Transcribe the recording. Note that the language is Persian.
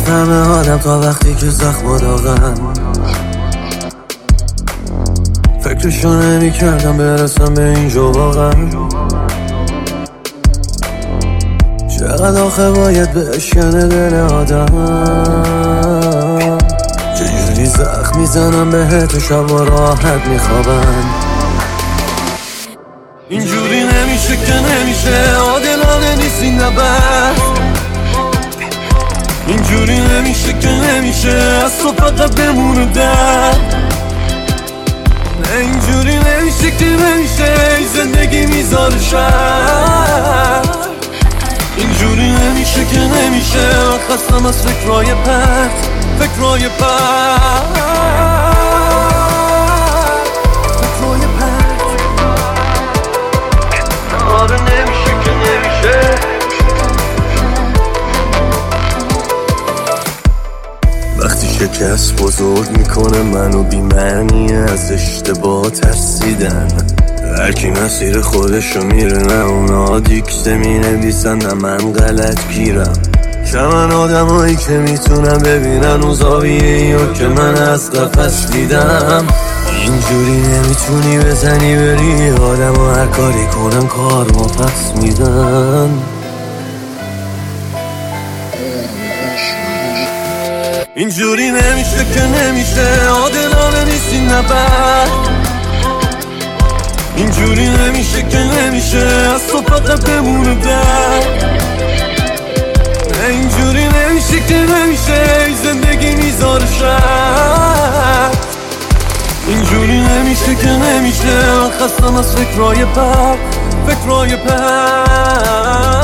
نمیفهمه آدم تا وقتی که زخم داغن. فکرشو نمی کردم برسم به اینجا واقعا. چقدر آخه باید بشکنه دل آدم. چجوری زخم میزنم بهت و شبا راحت میخوابن. اینجوری نمیشه که نمیشه، عادلانه نیست این نبرد. اینجوری نمیشه که نمیشه، از تو فقط بمونه درد. نه اینجوری نمیشه که نمیشه، این زندگی میذاره شر. اینجوری نمیشه که نمیشه، من خستم از فکرهای پرت، فکرهای پرت، فکرهای پرت. آره نمیشه که نمیشه. وقتی شکست بزرگ میکنه منو بی‌معنی از اشتباه ترسیدن. هرکی مسیر خودشو میره، نه اونا دیکته مینویسن نه من غلط گیرم. کمن آدمایی که میتونن ببینن اون زاویه‌ایو که من از قفس دیدم. اینجوری نمیتونی بزنی بری آدم و هر کاری کنم کار ما پس میدن. اینجوری نمیشه که نمیشه، عادلانه نیست این نبرد. اینجوری نمیشه که نمیشه، از تو فقط بمونه درد. نه اینجوری نمیشه که نمیشه، این زندگی میذاره شر. اینجوری نمیشه که نمیشه، من خستم از فکرهای بد، فکرهای بد.